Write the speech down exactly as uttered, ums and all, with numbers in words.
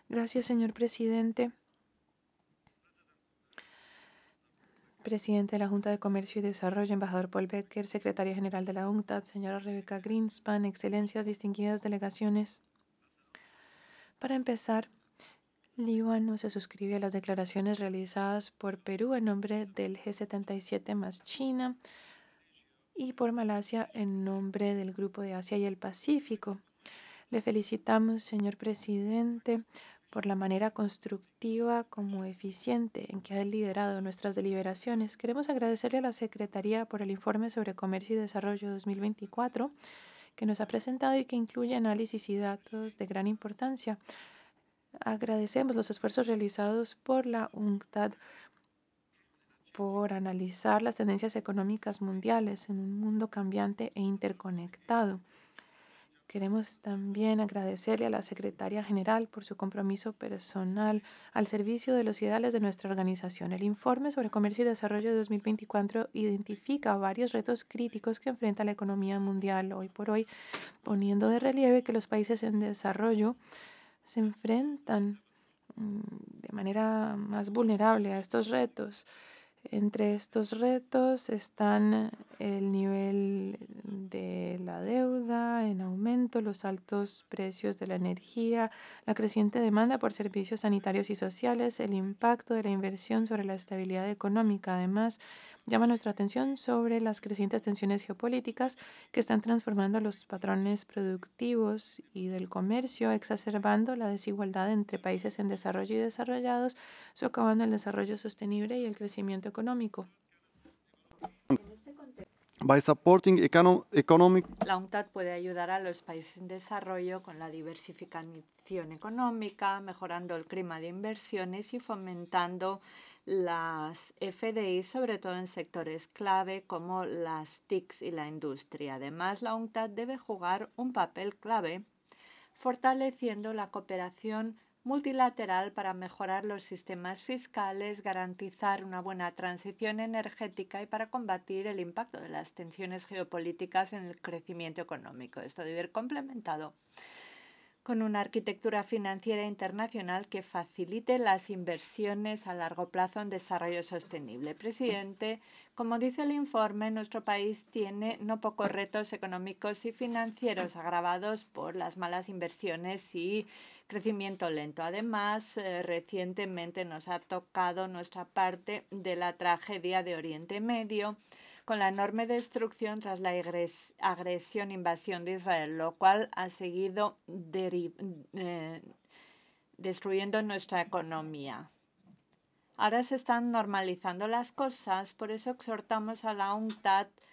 Gracias, señor presidente. Presidente de la Junta de Comercio y Desarrollo, embajador Paul Becker, secretaria general de la UNCTAD, señora Rebecca Greenspan, excelencias, distinguidas delegaciones. Para empezar, Líbano se suscribe a las declaraciones realizadas por Perú en nombre del G setenta y siete más China y por Malasia en nombre del Grupo de Asia y el Pacífico. Le felicitamos, señor presidente, por la manera constructiva como eficiente en que ha liderado nuestras deliberaciones. Queremos agradecerle a la Secretaría por el informe sobre Comercio y Desarrollo dos mil veinticuatro que nos ha presentado y que incluye análisis y datos de gran importancia. Agradecemos los esfuerzos realizados por la UNCTAD por analizar las tendencias económicas mundiales en un mundo cambiante e interconectado. Queremos también agradecerle a la Secretaria General por su compromiso personal al servicio de los ideales de nuestra organización. El informe sobre comercio y desarrollo de dos mil veinticuatro identifica varios retos críticos que enfrenta la economía mundial hoy por hoy, poniendo de relieve que los países en desarrollo se enfrentan mm, de manera más vulnerable a estos retos. Entre estos retos están el nivel de la deuda en aumento, los altos precios de la energía, la creciente demanda por servicios sanitarios y sociales, el impacto de la inversión sobre la estabilidad económica. Además, llama nuestra atención sobre las crecientes tensiones geopolíticas que están transformando los patrones productivos y del comercio, exacerbando la desigualdad entre países en desarrollo y desarrollados, socavando el desarrollo sostenible y el crecimiento económico. By supporting econo economic La UNCTAD puede ayudar a los países en desarrollo con la diversificación económica, mejorando el clima de inversiones y fomentando las F D I, sobre todo en sectores clave como las T I Cs y la industria. Además, la UNCTAD debe jugar un papel clave fortaleciendo la cooperación multilateral para mejorar los sistemas fiscales, garantizar una buena transición energética y para combatir el impacto de las tensiones geopolíticas en el crecimiento económico. Esto debe ir complementado con una arquitectura financiera internacional que facilite las inversiones a largo plazo en desarrollo sostenible. Presidente, como dice el informe, nuestro país tiene no pocos retos económicos y financieros agravados por las malas inversiones y crecimiento lento. Además, eh, recientemente nos ha tocado nuestra parte de la tragedia de Oriente Medio, con la enorme destrucción tras la agresión invasión de Israel, lo cual ha seguido eh, destruyendo nuestra economía. Ahora se están normalizando las cosas, por eso exhortamos a la UNCTAD